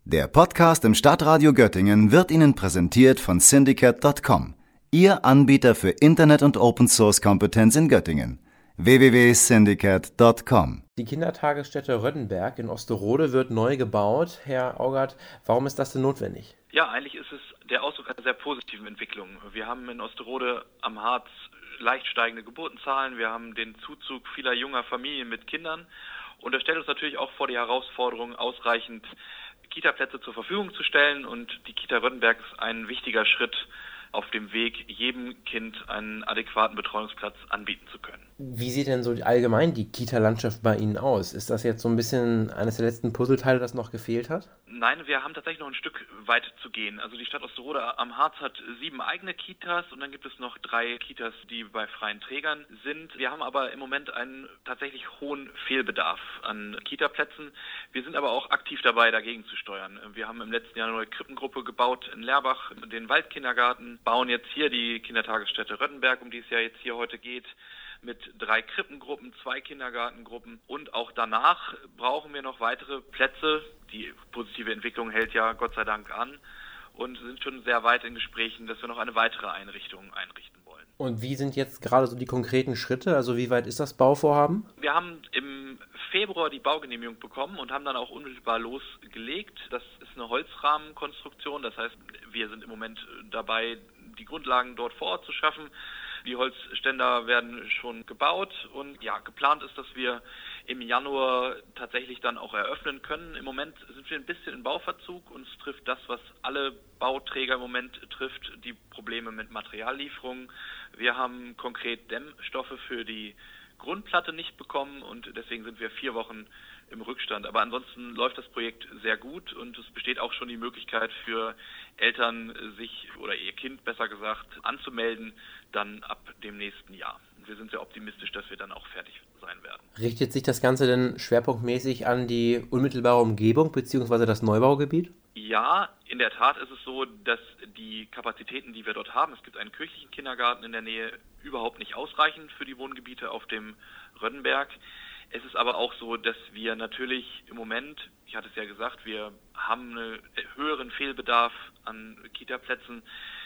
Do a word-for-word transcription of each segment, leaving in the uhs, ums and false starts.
Der Podcast im Stadtradio Göttingen wird Ihnen präsentiert von Syndicate Punkt com, Ihr Anbieter für Internet- und Open-Source-Kompetenz in Göttingen. w w w punkt syndicate punkt com. Die Kindertagesstätte Röddenberg in Osterode wird neu gebaut. Herr Augert, warum ist das denn notwendig? Ja, eigentlich ist es der Ausdruck einer sehr positiven Entwicklung. Wir haben in Osterode am Harz leicht steigende Geburtenzahlen. Wir haben den Zuzug vieler junger Familien mit Kindern. Und das stellt uns natürlich auch vor die Herausforderung, ausreichend Kita-Plätze zur Verfügung zu stellen. Und die Kita Röddenberg ist ein wichtiger Schritt auf dem Weg, jedem Kind einen adäquaten Betreuungsplatz anbieten zu können. Wie sieht denn so allgemein die Kita-Landschaft bei Ihnen aus? Ist das jetzt so ein bisschen eines der letzten Puzzleteile, das noch gefehlt hat? Nein, wir haben tatsächlich noch ein Stück weit zu gehen. Also die Stadt Osterode am Harz hat sieben eigene Kitas und dann gibt es noch drei Kitas, die bei freien Trägern sind. Wir haben aber im Moment einen tatsächlich hohen Fehlbedarf an Kita-Plätzen. Wir sind aber auch aktiv dabei, dagegen zu steuern. Wir haben im letzten Jahr eine neue Krippengruppe gebaut in Lerbach, den Waldkindergarten, bauen jetzt hier die Kindertagesstätte Röddenberg, um die es ja jetzt hier heute geht, mit drei Krippengruppen, zwei Kindergartengruppen und auch danach brauchen wir noch weitere Plätze. Die positive Entwicklung hält ja Gott sei Dank an und sind schon sehr weit in Gesprächen, dass wir noch eine weitere Einrichtung einrichten wollen. Und wie sind jetzt gerade so die konkreten Schritte? Also wie weit ist das Bauvorhaben? Wir haben im Februar die Baugenehmigung bekommen und haben dann auch unmittelbar losgelegt. Das ist eine Holzrahmenkonstruktion, das heißt, wir sind im Moment dabei, die Grundlagen dort vor Ort zu schaffen. Die Holzständer werden schon gebaut und ja, geplant ist, dass wir im Januar tatsächlich dann auch eröffnen können. Im Moment sind wir ein bisschen in Bauverzug. Uns trifft das, was alle Bauträger im Moment trifft, die Probleme mit Materiallieferungen. Wir haben konkret Dämmstoffe für die Grundplatte nicht bekommen und deswegen sind wir vier Wochen im Rückstand. Aber ansonsten läuft das Projekt sehr gut und es besteht auch schon die Möglichkeit für Eltern, sich oder ihr Kind besser gesagt anzumelden, dann ab dem nächsten Jahr. Wir sind sehr optimistisch, dass wir dann auch fertig sein werden. Richtet sich das Ganze denn schwerpunktmäßig an die unmittelbare Umgebung bzw. das Neubaugebiet? Ja, in der Tat ist es so, dass die Kapazitäten, die wir dort haben, es gibt einen kirchlichen Kindergarten in der Nähe, überhaupt nicht ausreichen für die Wohngebiete auf dem Röddenberg. Es ist aber auch so, dass wir natürlich im Moment, ich hatte es ja gesagt, wir haben einen höheren Fehlbedarf an Kita-Plätzen,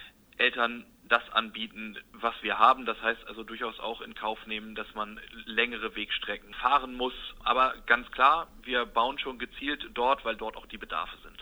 Eltern das anbieten, was wir haben. Das heißt also durchaus auch in Kauf nehmen, dass man längere Wegstrecken fahren muss. Aber ganz klar, wir bauen schon gezielt dort, weil dort auch die Bedarfe sind.